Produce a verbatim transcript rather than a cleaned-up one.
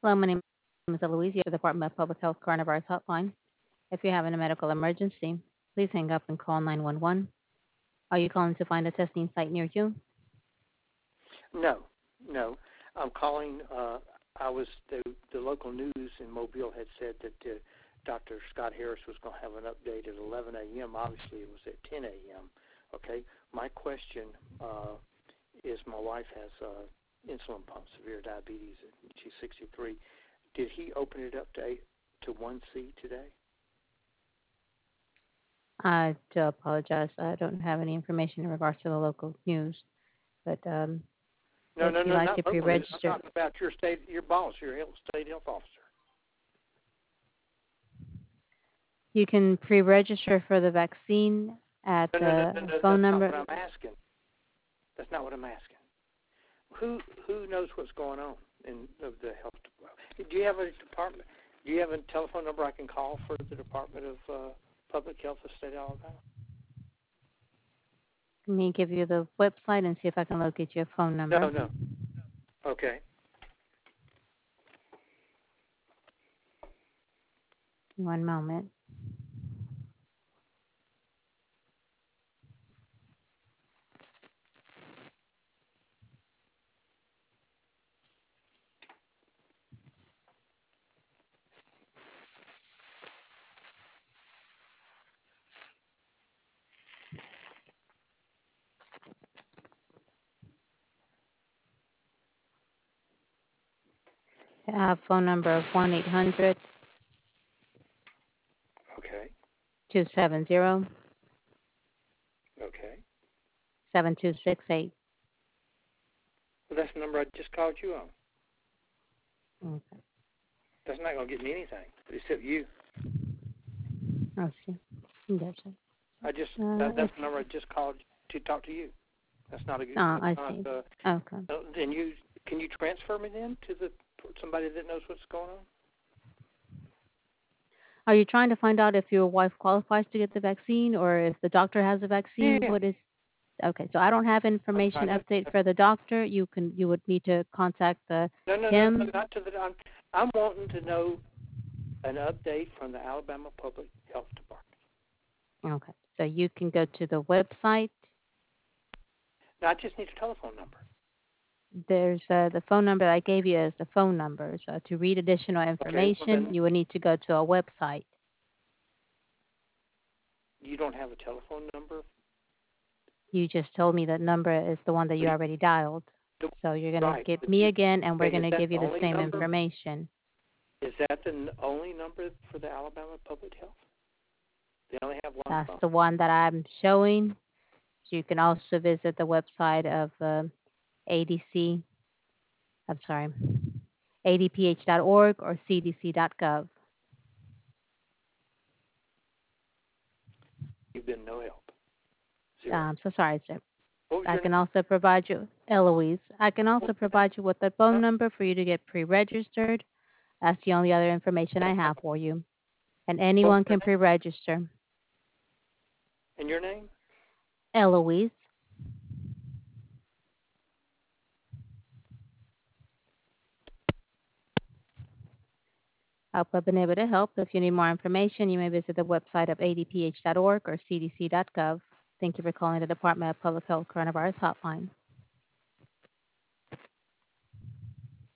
Hello, my name is Eloise, the Department of Public Health Coronavirus Hotline. If you're having a medical emergency, please hang up and call nine one one. Are you calling to find a testing site near you? No, no. I'm calling. Uh, I was the the local news in Mobile had said that uh, Doctor Scott Harris was going to have an update at eleven a.m. Obviously, it was at ten a.m. Okay. My question uh, is: my wife has uh, insulin pump, severe diabetes, and she's sixty-three. Did he open it up to eight, to one C today? I do apologize. I don't have any information in regards to the local news, but um, No, if no, you no, like not to local news. I'm pre-register, talking about your state, your boss, your health, state health officer. you can pre-register for the vaccine at No, no, no, the no, no. phone That's not number. what I'm asking. That's not what I'm asking. Who who knows what's going on in of the health department? Do you have a department? Do you have a telephone number I can call for the Department of uh, Public Health of the State of Alabama? Let me give you the website and see if I can locate your phone number. No, no. Okay. One moment. I have phone number of one eight hundred Okay. two seven zero Okay. seven two six eight. Well, that's the number I just called you on. Okay. That's not going to get me anything, except you. Oh, see. There's it. I just Uh, that, that's the number I just called to talk to you. That's not a good. oh, That's I not. see. Uh, Okay. uh, then you can you transfer me then to the somebody that knows what's going on? Are you trying to find out if your wife qualifies to get the vaccine or if the doctor has a vaccine? Yeah. What is okay? So I don't have I'm information trying to. update for the doctor. You can you would need to contact the No, no, no, no, him. not to the. I'm, I'm wanting to know an update from the Alabama Public Health Department. Okay. So you can go to the website. Now, I just need a telephone number. There's uh, the phone number I gave you is the phone number. So to read additional Okay, well information, then you would need to go to a website. you don't have a telephone number. You just told me that number is the one that you But already dialed. the, So you're going to right, get but me you, again, and we're okay, going is to that give you the the only same number? information. Is that the n- only number for the Alabama Public Health? They only have one That's phone. the one that I'm showing. So you can also visit the website of uh, A D C, I'm sorry, A D P H dot org or C D C dot gov. You've been no help. Uh, Zero. I'm so sorry, sir. What was I your can name? also provide you, Eloise, I can What also was your name? provide you with the phone Huh? number for you to get pre-registered. That's the only other information I That's have not. for you. And What was anyone your can name? pre-register. And your name? Eloise. I hope I've been able to help. If you need more information, you may visit the website of A D P H dot org or C D C dot gov. Thank you for calling the Department of Public Health Coronavirus Hotline.